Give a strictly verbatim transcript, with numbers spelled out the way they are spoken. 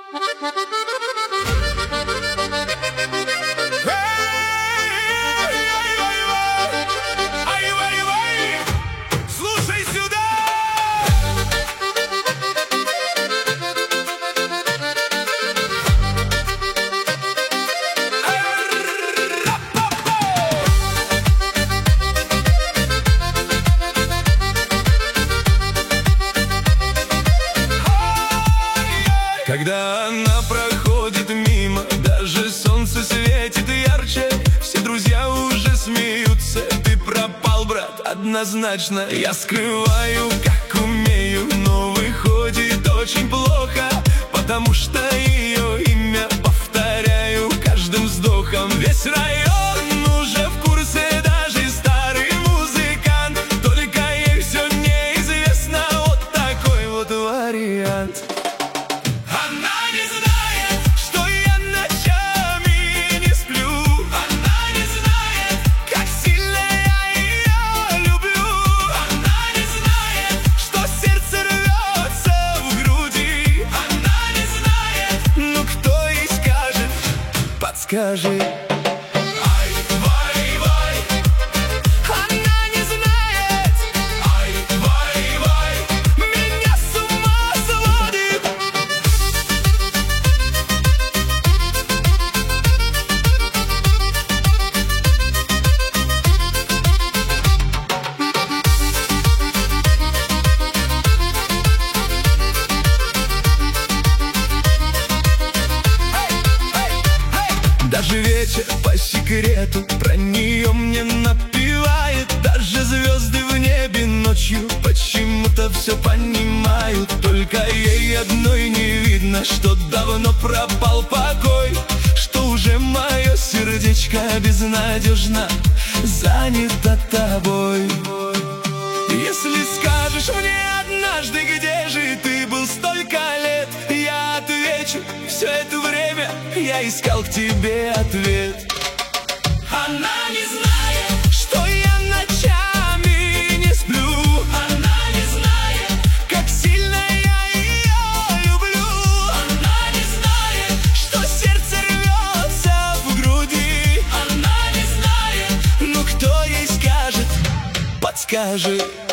Слушай сюда! Когда она проходит мимо, даже солнце светит ярче, все друзья уже смеются. Ты пропал, брат, однозначно. Я скрываю, как умею, но выходит очень плохо, потому что ее имя повторяю каждым вздохом. Весь район уже в курсе, даже старый музыкант, только ей все неизвестно. Вот такой вот вариант. Скажи, ай, вай, вай. Она не знает, ай, вай, вай. Меня с ума сводит. Даже ветер по секрету про нее мне напевает. Даже звезды в небе ночью почему-то все понимают. Только ей одной не видно, что давно пропал покой, что уже мое сердечко безнадежно занято тобой. Если скажешь мне однажды, где же ты был столько лет, я отвечу: все это время я искал к тебе ответ. Она не знает, что я ночами не сплю. Она не знает, как сильно я ее люблю. Она не знает, что сердце рвется в груди. Она не знает, ну кто ей скажет, подскажи.